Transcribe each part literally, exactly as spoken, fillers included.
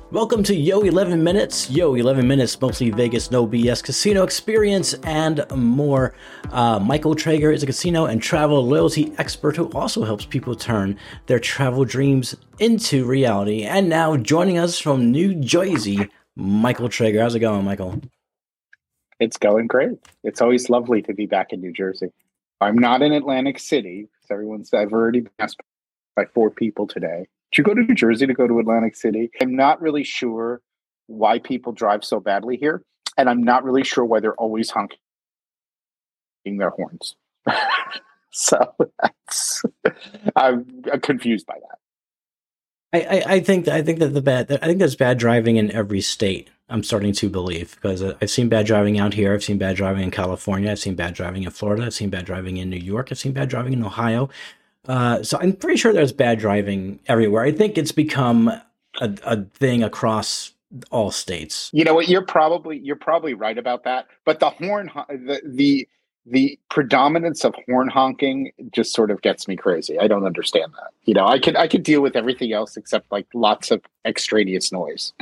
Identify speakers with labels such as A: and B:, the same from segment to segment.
A: Welcome to Yo eleven Minutes. Yo eleven Minutes, mostly Vegas, no B S casino experience and more. Uh, Michael Traeger is a casino and travel loyalty expert who also helps people turn their travel dreams into reality. And now joining us from New Jersey, Michael Traeger. How's it going, Michael?
B: It's going great. It's always lovely to be back in New Jersey. I'm not in Atlantic City, because everyone's, I've already been asked by four people today. Did you go to New Jersey to go to Atlantic City? I'm not really sure why people drive so badly here, and I'm not really sure why they're always honking their horns. so that's, I'm, I'm confused by that.
A: I, I, I think I think that the bad I think there's bad driving in every state. I'm starting to believe, because I've seen bad driving out here. I've seen bad driving in California. I've seen bad driving in Florida. I've seen bad driving in New York. I've seen bad driving in Ohio. Uh, so I'm pretty sure there's bad driving everywhere. I think it's become a, a thing across all states.
B: You know what? You're probably you're probably right about that. But the horn, the the the predominance of horn honking just sort of gets me crazy. I don't understand that. You know, I could I could deal with everything else except like lots of extraneous noise.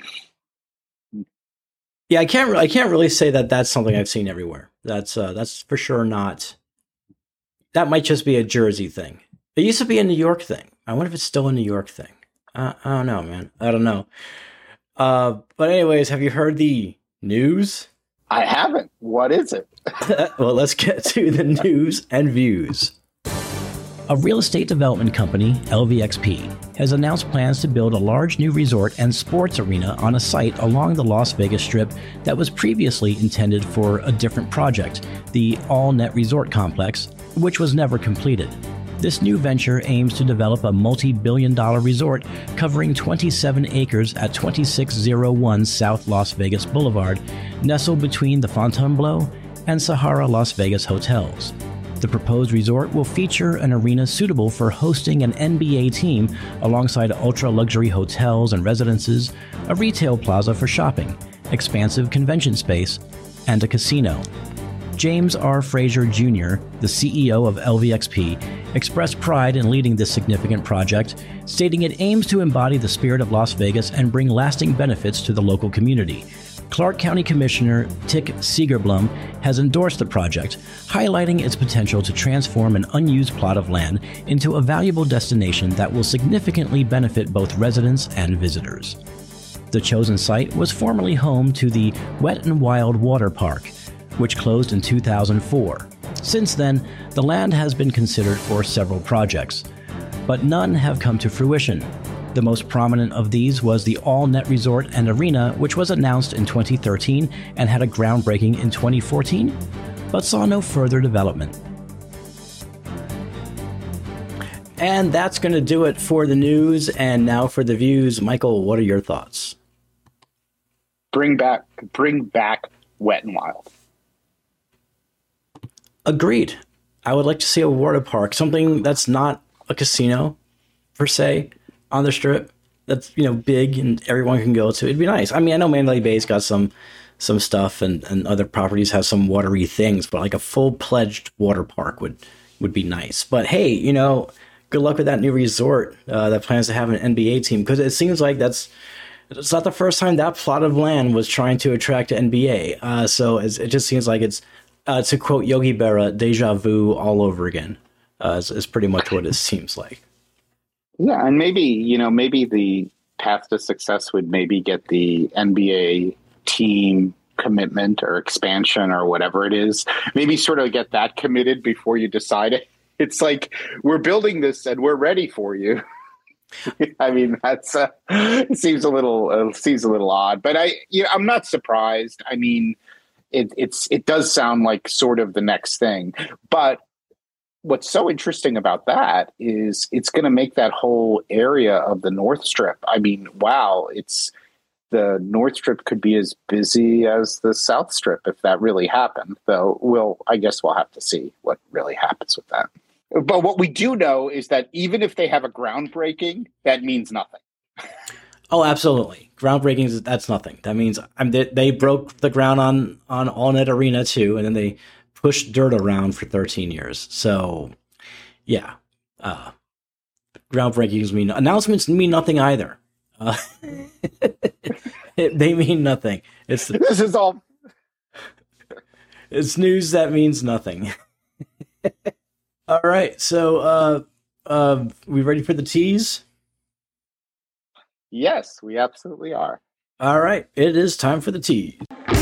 A: Yeah, I can't I can't really say that that's something I've seen everywhere. That's uh, that's for sure not. That might just be a Jersey thing. It used to be a New York thing. I wonder if it's still a New York thing. Uh, I don't know, man. I don't know. Uh, but anyways, have you heard the news?
B: I haven't. What is it?
A: Well, let's get to the news and views. A real estate development company, L V X P, has announced plans to build a large new resort and sports arena on a site along the Las Vegas Strip that was previously intended for a different project, the All Net Resort Complex, which was never completed. This new venture aims to develop a multi-billion dollar resort covering twenty-seven acres at twenty-six oh one South Las Vegas Boulevard, nestled between the Fontainebleau and Sahara Las Vegas hotels. The proposed resort will feature an arena suitable for hosting an N B A team alongside ultra-luxury hotels and residences, a retail plaza for shopping, expansive convention space, and a casino. James R. Frazier Junior, the C E O of L V X P, expressed pride in leading this significant project, stating it aims to embody the spirit of Las Vegas and bring lasting benefits to the local community. Clark County Commissioner Tick Segerblum has endorsed the project, highlighting its potential to transform an unused plot of land into a valuable destination that will significantly benefit both residents and visitors. The chosen site was formerly home to the Wet n Wild Water Park, which closed in two thousand four. Since then, the land has been considered for several projects, but none have come to fruition. The most prominent of these was the All Net Resort and Arena, which was announced in twenty thirteen and had a groundbreaking in twenty fourteen, but saw no further development. And that's going to do it for the news. And now for the views. Michael, what are your thoughts?
B: Bring back, bring back Wet n Wild.
A: Agreed. I would like to see a water park, something that's not a casino per se on the Strip. That's, you know, big and everyone can go to. It'd be nice. I mean, I know Mandalay Bay's got some some stuff, and, and other properties have some watery things, but like a full-pledged water park would would be nice. But hey, you know, good luck with that new resort uh, that plans to have an N B A team, because it seems like that's it's not the first time that plot of land was trying to attract an N B A. Uh, so it's, it just seems like it's, Uh, to quote Yogi Berra, deja vu all over again, uh, is, is pretty much what it seems like.
B: Yeah, and maybe, you know, maybe the path to success would maybe get the N B A team commitment or expansion or whatever it is. Maybe sort of get that committed before you decide it. It's like, we're building this and we're ready for you. I mean, that's uh, it seems a little uh, seems a little odd, but I, you know, I'm not surprised. I mean, It, it's it does sound like sort of the next thing. But what's so interesting about that is it's going to make that whole area of the North Strip. I mean, wow, it's the North Strip could be as busy as the South Strip if that really happened. Though, we'll I guess we'll have to see what really happens with that. But what we do know is that even if they have a groundbreaking, that means nothing.
A: Oh, absolutely. Groundbreaking is that's nothing. That means um, they, they broke the ground on on All Net Arena too, and then they pushed dirt around for thirteen years. So, yeah, uh, groundbreakings mean announcements mean nothing either. Uh, it, they mean nothing. It's
B: this is all.
A: It's news that means nothing. All right, so uh, uh, we ready for the tease?
B: Yes, we absolutely are.
A: All right, it is time for the tease.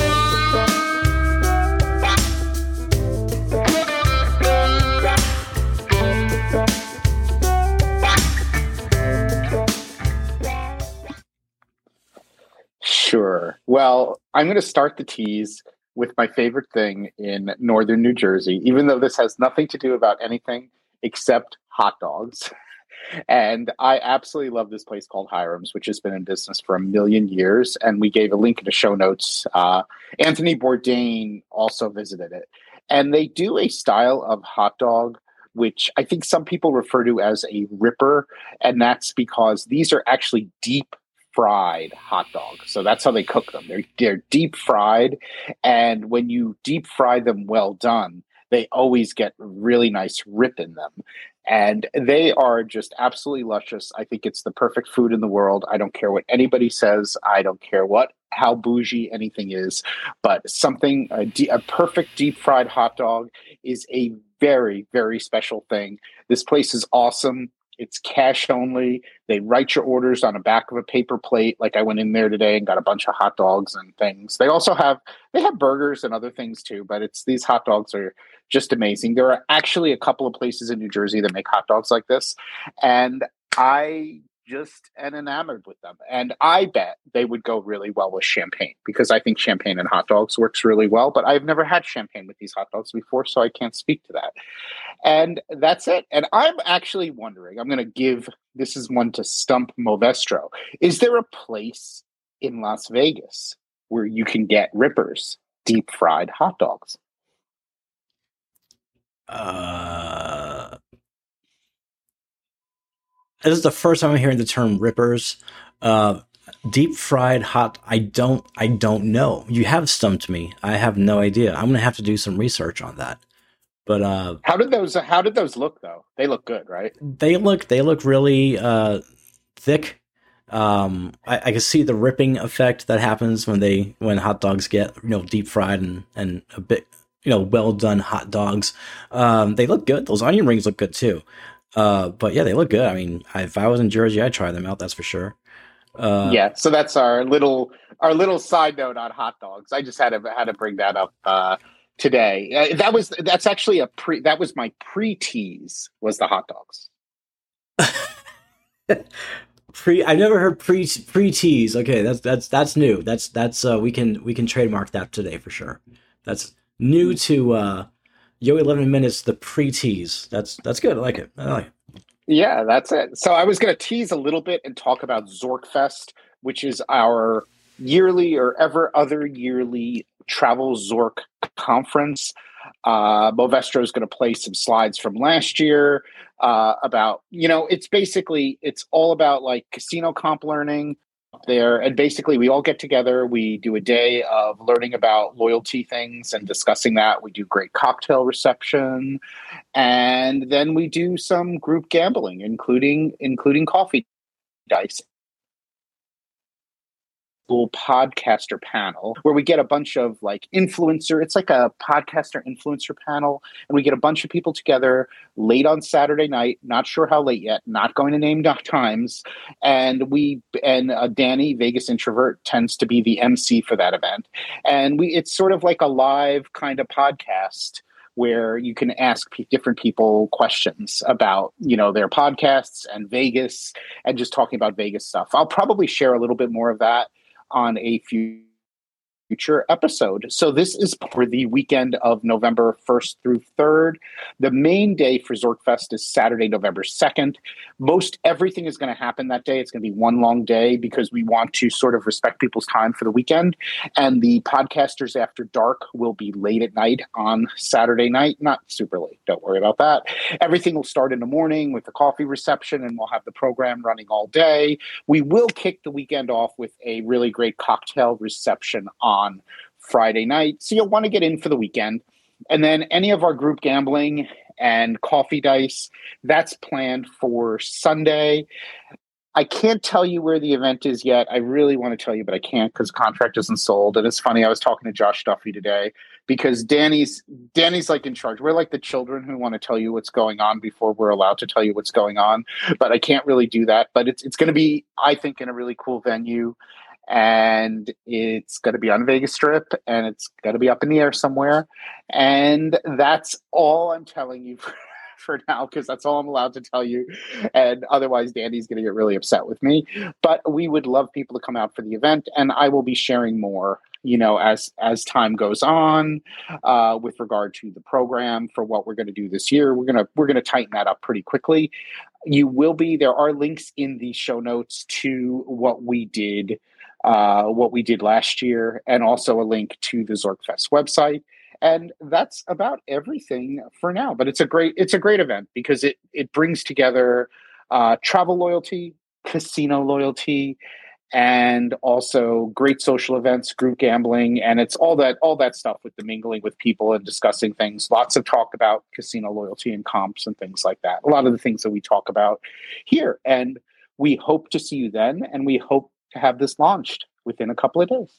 B: Sure. Well, I'm going to start the tease with my favorite thing in northern New Jersey, even though this has nothing to do about anything except hot dogs. And I absolutely love this place called Hiram's, which has been in business for a million years. And we gave a link in the show notes. Uh, Anthony Bourdain also visited it. And they do a style of hot dog, which I think some people refer to as a ripper. And that's because these are actually deep fried hot dogs. So that's how they cook them. They're, they're deep fried. And when you deep fry them well done, they always get really nice rip in them. And they are just absolutely luscious. I think it's the perfect food in the world. I don't care what anybody says. I don't care what, how bougie anything is, but something, a, de- a perfect deep fried hot dog is a very, very special thing. This place is awesome. It's cash only. They write your orders on the back of a paper plate. Like I went in there today and got a bunch of hot dogs and things. They also have, they have burgers and other things too, but it's, these hot dogs are just amazing. There are actually a couple of places in New Jersey that make hot dogs like this. And I just am enamored with them. And I bet they would go really well with champagne because I think champagne and hot dogs works really well, but I've never had champagne with these hot dogs before, so I can't speak to that. And that's it. And I'm actually wondering, I'm going to give, this is one to stump Movestro. Is there a place in Las Vegas where you can get Rippers deep fried hot dogs?
A: Uh, this is the first time I'm hearing the term rippers. Uh, deep fried hot. I don't, I don't know. You have stumped me. I have no idea. I'm going to have to do some research on that. But uh,
B: how did those, how did those look though? They look good, right?
A: They look, they look really uh, thick. Um, I, I can see the ripping effect that happens when they, when hot dogs get, you know, deep fried and, and a bit, you know, well done hot dogs. Um, they look good. Those onion rings look good too. Uh, but yeah, they look good. I mean, I, if I was in Jersey, I'd try them out. That's for sure. Uh,
B: yeah. So that's our little, our little side note on hot dogs. I just had to, had to bring that up, uh, today. Uh, that was, that's actually a pre, that was my pre-tease was the hot dogs.
A: pre, I never heard pre, pre-tease. Okay. That's, that's, that's new. That's, that's, uh, we can, we can trademark that today for sure. That's new to, uh, Yo eleven Minutes, the pre-tease. That's that's good. I like it. I like it.
B: Yeah, that's it. So I was going to tease a little bit and talk about Zorkfest, which is our yearly or ever other yearly travel Zork conference. Uh, Movestro is going to play some slides from last year uh, about, you know, it's basically, it's all about like casino comp learning there. And basically we all get together. We do a day of learning about loyalty things and discussing that. We do great cocktail reception. And then we do some group gambling, including, including coffee dice. Podcaster panel where we get a bunch of like influencer, it's like a podcaster influencer panel, and we get a bunch of people together late on Saturday night, not sure how late yet, not going to name times, and we and uh, Danny, Vegas Introvert, tends to be the M C for that event, and we it's sort of like a live kind of podcast where you can ask p- different people questions about, you know, their podcasts and Vegas and just talking about Vegas stuff. I'll probably share a little bit more of that on a future episode. So this is for the weekend of November first through third. The main day for Zorkfest is Saturday, November second. Most everything is going to happen that day. It's going to be one long day because we want to sort of respect people's time for the weekend. And the podcasters after dark will be late at night on Saturday night. Not super late. Don't worry about that. Everything will start in the morning with the coffee reception, and we'll have the program running all day. We will kick the weekend off with a really great cocktail reception on Friday night. So you'll want to get in for the weekend. And then any of our group gambling and coffee dice, that's planned for Sunday. I can't tell you where the event is yet. I really want to tell you, but I can't because the contract isn't sold. And it's funny, I was talking to Josh Duffy today because Danny's Danny's like in charge. We're like the children who want to tell you what's going on before we're allowed to tell you what's going on. But I can't really do that. But it's it's going to be, I think, in a really cool venue. And it's going to be on Vegas Strip, and it's going to be up in the air somewhere. And that's all I'm telling you for, for now, because that's all I'm allowed to tell you. And otherwise, Danny's going to get really upset with me. But we would love people to come out for the event, and I will be sharing more, you know, as as time goes on, uh, with regard to the program for what we're going to do this year. We're gonna we're gonna tighten that up pretty quickly. You will be there are links in the show notes to what we did. Uh, what we did last year, and also a link to the ZorkFest website. And that's about everything for now. But it's a great it's a great event because it it brings together uh, travel loyalty, casino loyalty, and also great social events, group gambling, and it's all that all that stuff with the mingling with people and discussing things. Lots of talk about casino loyalty and comps and things like that. A lot of the things that we talk about here. And we hope to see you then, and we hope to have this launched within a couple of days.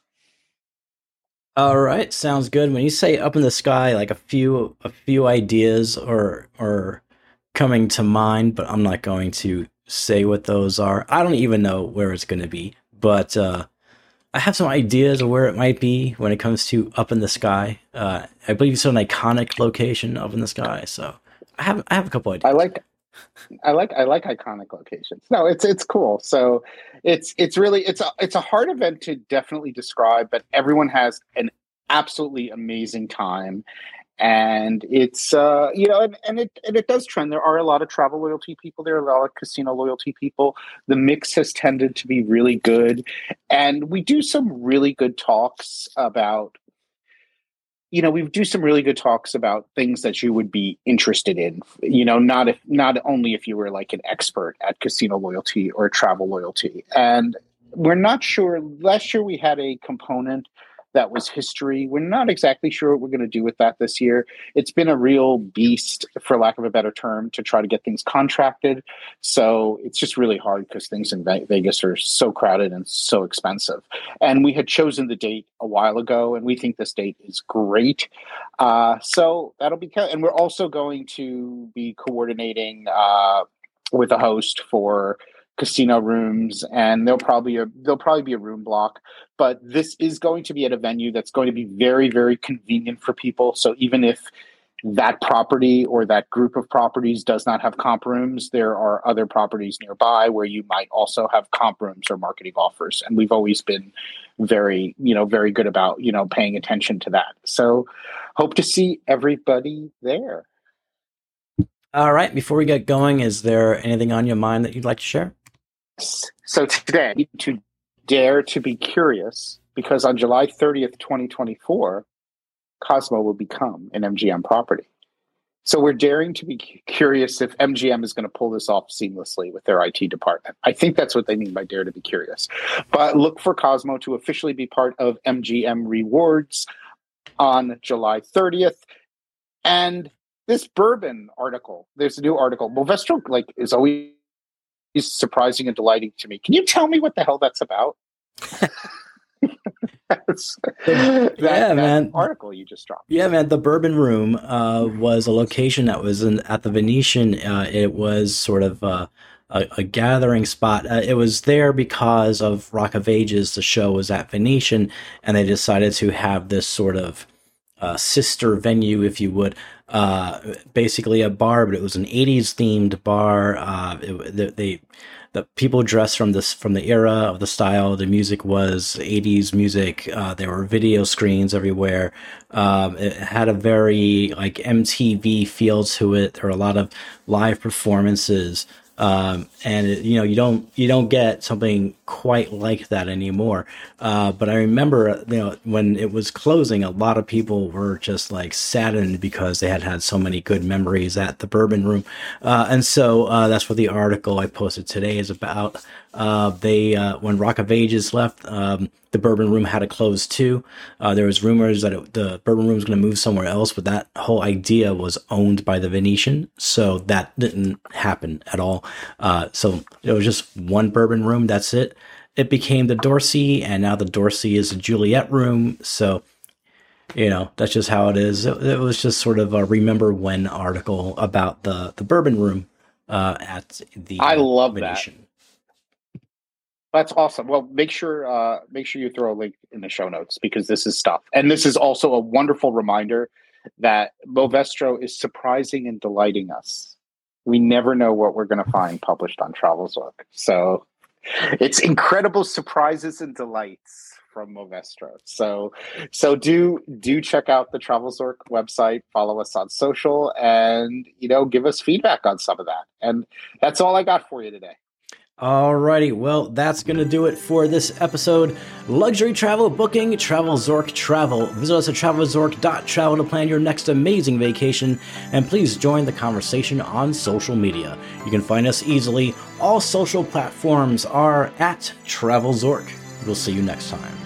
A: All right, sounds good. When you say up in the sky, like a few a few ideas are are coming to mind, but I'm not going to say what those are. I don't even know where it's going to be, but uh, I have some ideas of where it might be when it comes to up in the sky. Uh, I believe it's an iconic location up in the sky, so I have I have a couple ideas.
B: I like. I like I like iconic locations. No, it's it's cool. So it's it's really it's a it's a hard event to definitely describe, but everyone has an absolutely amazing time. And it's uh you know and, and it and it does trend. There are a lot of travel loyalty people, there are a lot of casino loyalty people. The mix has tended to be really good. And we do some really good talks about you know, we do some really good talks about things that you would be interested in, you know, not if not only if you were like an expert at casino loyalty or travel loyalty. And we're not sure. Last year we had a component that was history. We're not exactly sure what we're going to do with that this year. It's been a real beast, for lack of a better term, to try to get things contracted. So it's just really hard because things in Vegas are so crowded and so expensive. And we had chosen the date a while ago, and we think this date is great. Uh, so that'll be, and we're also going to be coordinating uh, with a host for casino rooms, and there'll probably a, there'll probably be a room block, but this is going to be at a venue that's going to be very, very convenient for people. So even if that property or that group of properties does not have comp rooms, there are other properties nearby where you might also have comp rooms or marketing offers. And we've always been very, you know, very good about, you know, paying attention to that. So hope to see everybody there.
A: All right. Before we get going, is there anything on your mind that you'd like to share?
B: So today, to dare to be curious, because on July thirtieth, twenty twenty-four, Cosmo will become an M G M property. So we're daring to be curious if M G M is going to pull this off seamlessly with their I T department. I think that's what they mean by dare to be curious. But look for Cosmo to officially be part of M G M Rewards on July thirtieth. And this bourbon article, there's a new article. Movestro, like, is always surprising and delighting to me. Can you tell me what the hell that's about? That's, that,
A: yeah,
B: that
A: man.
B: Article you just dropped.
A: Yeah, man. The Bourbon Room uh, was a location that was in, at the Venetian. Uh, it was sort of uh, a, a gathering spot. Uh, it was there because of Rock of Ages. The show was at Venetian, and they decided to have this sort of uh, sister venue, if you would. Uh, basically a bar, but it was an eighties themed bar. Uh, it, the, they, the people dressed from this, from the era of the style. The music was eighties music. Uh, there were video screens everywhere. Um, it had a very like M T V feel to it. There were a lot of live performances. Um, and it, you know, you don't, you don't get something quite like that anymore. Uh, but I remember, you know, when it was closing, a lot of people were just like saddened because they had had so many good memories at the Bourbon Room. Uh, and so, uh, that's what the article I posted today is about. Uh, they, uh, when Rock of Ages left, um, the Bourbon Room had to close too. Uh, there was rumors that it, the Bourbon Room was going to move somewhere else, but that whole idea was owned by the Venetian, so that didn't happen at all. Uh, so it was just one Bourbon Room. That's it. It became the Dorsey, and now the Dorsey is a Juliet Room. So, you know, that's just how it is. It, it was just sort of a remember when article about the, the Bourbon Room uh, at the
B: I love
A: Venetian.
B: that. That's awesome. Well, make sure uh, make sure you throw a link in the show notes, because this is stuff. And this is also a wonderful reminder that Movestro is surprising and delighting us. We never know what we're going to find published on TravelZork. So it's incredible surprises and delights from Movestro. So so do do check out the TravelZork website, follow us on social, and you know, give us feedback on some of that. And that's all I got for you today.
A: Alrighty, well, that's going to do it for this episode. Luxury travel booking, TravelZork Travel. Visit us at travel zork dot travel to plan your next amazing vacation, and please join the conversation on social media. You can find us easily. All social platforms are at TravelZork. We'll see you next time.